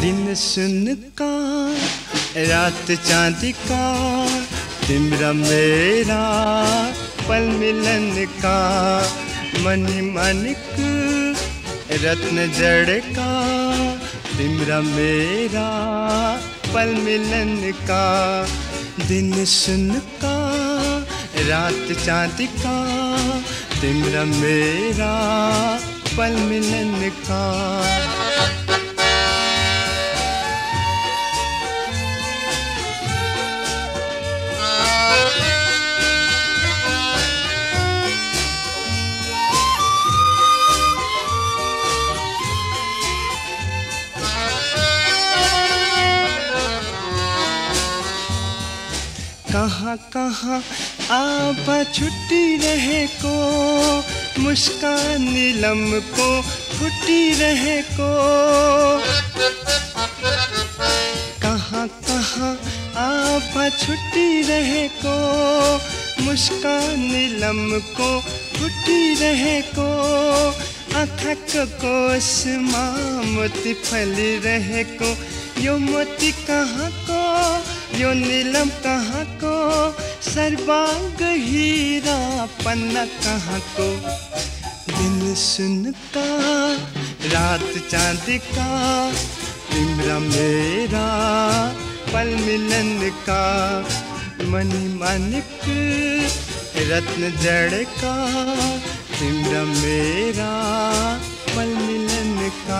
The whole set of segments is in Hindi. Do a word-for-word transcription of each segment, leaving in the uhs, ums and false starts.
दिन सुन का रात चांद का, तिमरा मेरा पल मिलन का। मणि माणिक रत्न जड़ का, तिमरा मेरा पल मिलन का। दिन सुन का रात चांद का, तिमरा मेरा पल मिलन का। कहाँ कहाँ आबा छुट्टी रहे को, मुस्कान नीलम को फुटी रहे को। कहाँ कहाँ आबा छुट्टी रहे को, मुस्कान नीलम को फुटी रहे को। अखक कोस मोती फली रहे को, यो मोती कहाँ को यो नीलम कहाँ को। सर्वांग हीरा पन्ना कहाँ को। दिन सुन का रात चांद का, तिमरा मेरा पल मिलन का। मणि माणिक रत्न जड़ का, तिमरा मेरा पल मिलन का।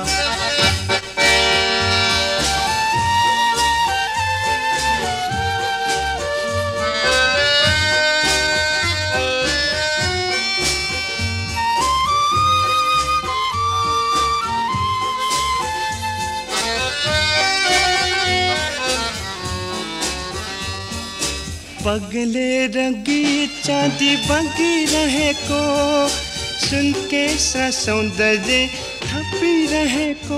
पगले रंगी चांदी बंगी रहे को, सुन के सा सौंदर्य थपी रहे को।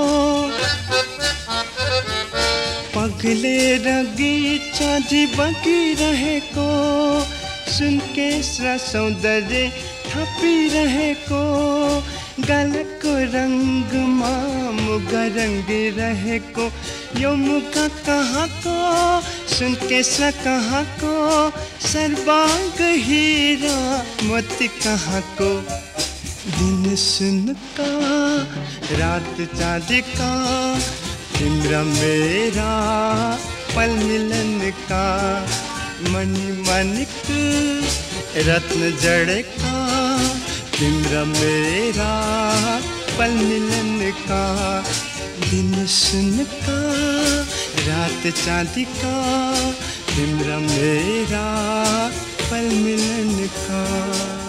पगले रंगी चांदी बंगी रहे को, सुन के सा सौंदर्य थपी रहे को। गलक रंग माम गरंग रहे को, यो मुका कहाँ को सुन के सा कहाँ को। सर्वांग हीरा मोती कहाँ को। दिन सुन का रात चांद का, तिमरा मेरा पल मिलन का। मणि माणिक रत्न जड़ का, तिमरा मेरा पल मिलन का। दिन सुन का रात चांद का, तिमरा मेरा पल मिलन का।